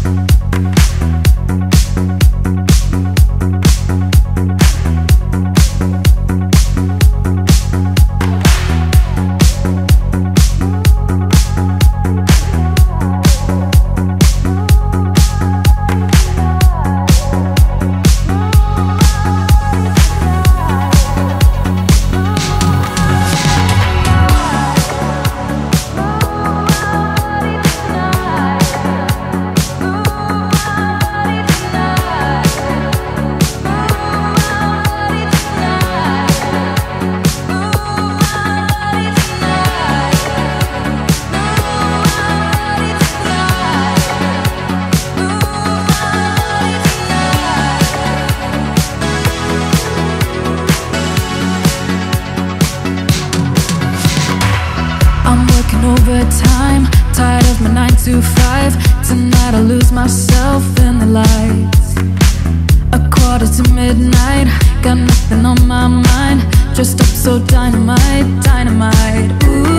overtime, tired of my 9 to 5. Tonight I lose myself in the lights. A quarter to midnight, got nothing on my mind. Dressed up so dynamite, dynamite.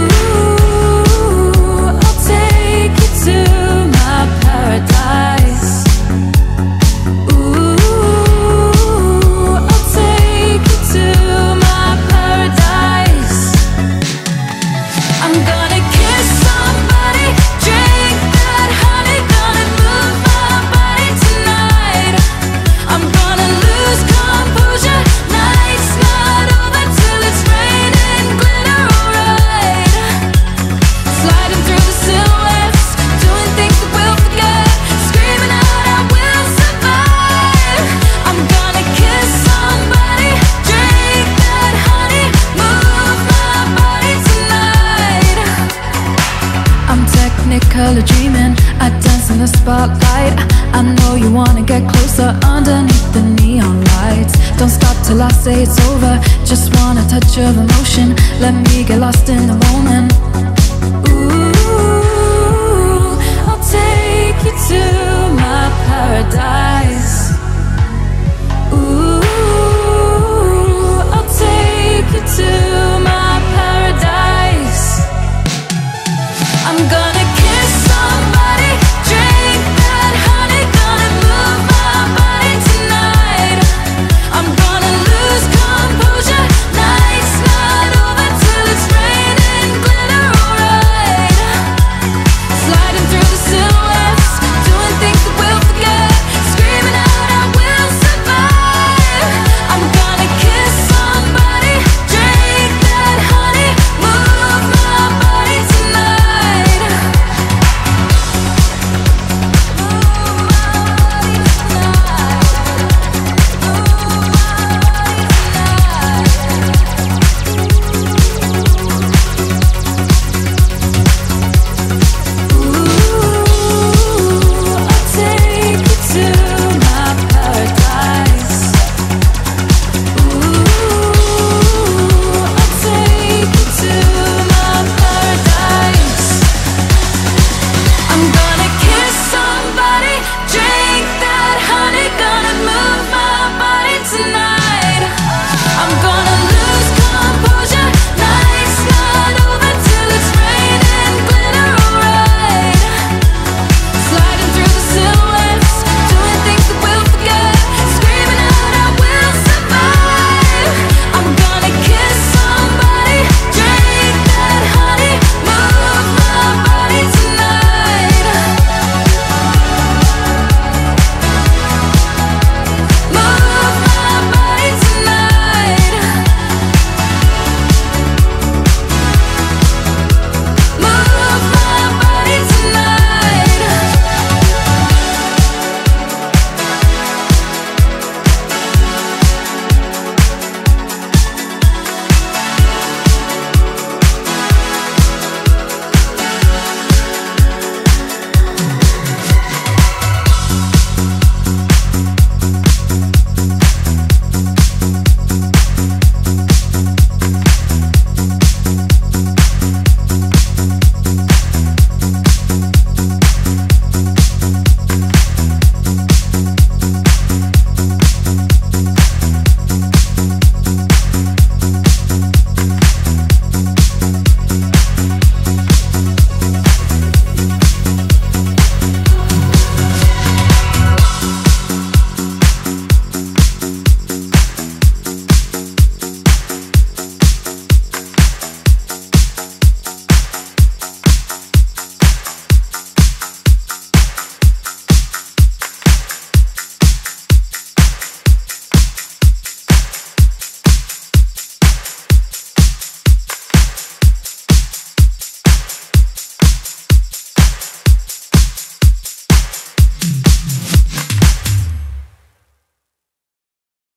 Ooh, I'll take you to my paradise. Ooh, I'll take you to my paradise. I'm gonna kiss somebody, drink that honey, gonna move my body tonight. I'm gonna lose composure, night's not over till it's raining glitter, alright. Sliding through the silhouettes, doing things that we'll forget, screaming out I will survive. I'm gonna kiss somebody, drink that honey, move my body tonight. I'm technically dreaming, I dance in the spotlight. I know you wanna get closer underneath the neon lights. Don't stop till I say it's over, just want a touch of emotion. Let me get lost in the moment. Ooh, I'll take you to